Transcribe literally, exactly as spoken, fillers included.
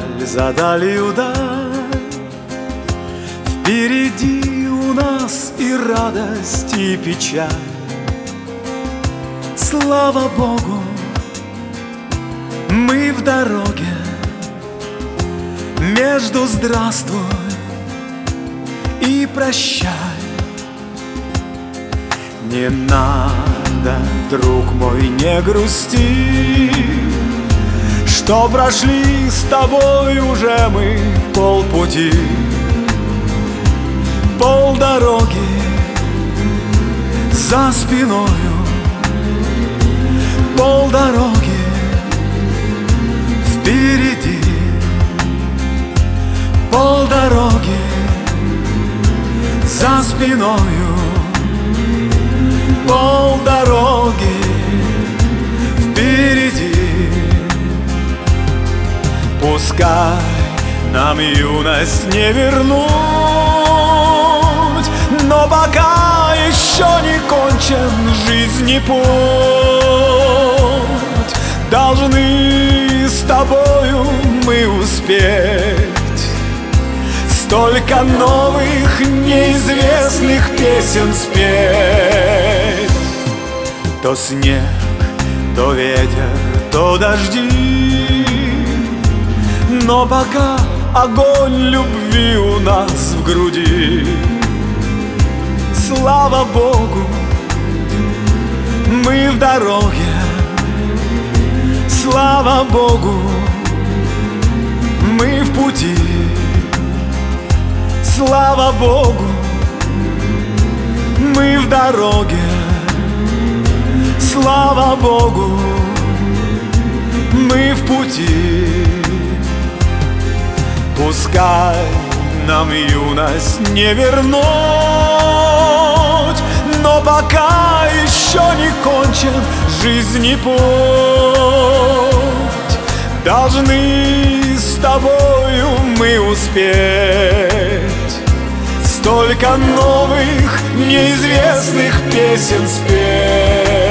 даль, за далью даль. Впереди у нас и радость, и печаль. Слава Богу, мы в дороге между здравствуй и прощай. Не надо, друг мой, не грусти, что прошли с тобой уже мы полпути. Полдороги за спиною, полдороги впереди, полдороги за спиною, полдороги впереди. Пускай нам юность не вернуть, но пока еще не кончен жизни путь. Должны с тобою мы успеть столько новых, неизвестных песен спеть. То снег, то ветер, то дожди, но пока огонь любви у нас в груди. Слава Богу, мы в дороге. Слава Богу, мы в пути. Слава Богу, мы в дороге. Слава Богу, мы в пути. Пускай нам юность не вернуть, но пока еще не кончен жизни путь. Должны с тобою мы успеть столько новых, неизвестных песен спеть.